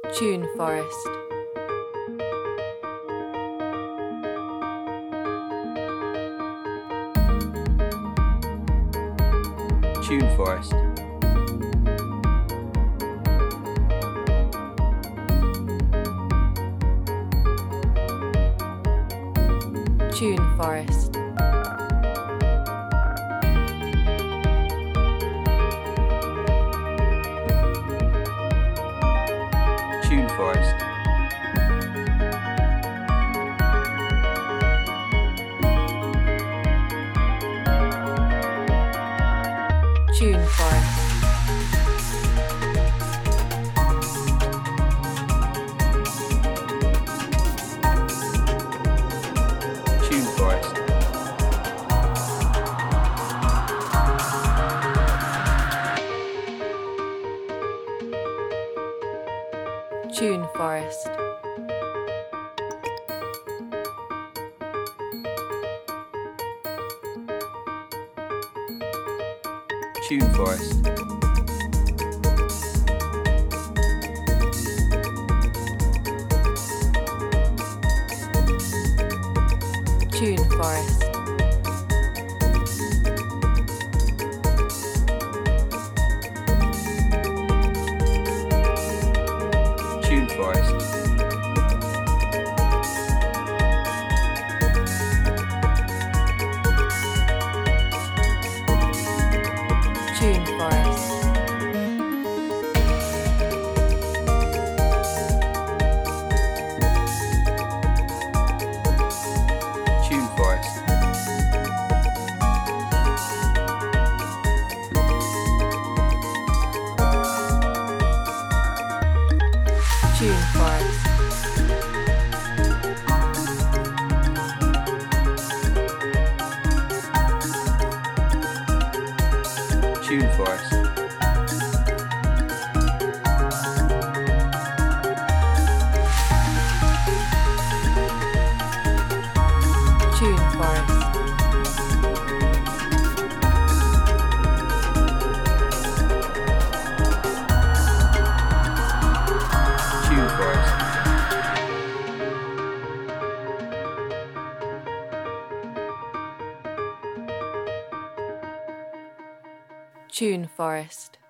Tune Forest. Tune Forest. Tune Forest. Tune Forest. Tune Forest. Tune Forest. Tune Forest. Tune Forest. Tune Forest. Tune Forest. Tune Forest. Tune Forest. Tune Forest. Tune Forest. Tune Forest. Tune Forest. Tune Forest.